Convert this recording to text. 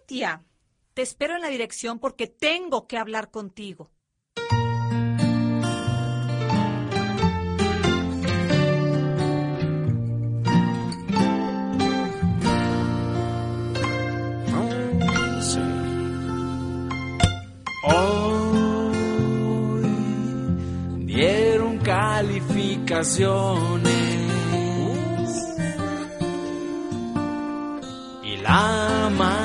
Katia, te espero en la dirección porque tengo que hablar contigo. Hoy dieron calificaciones y la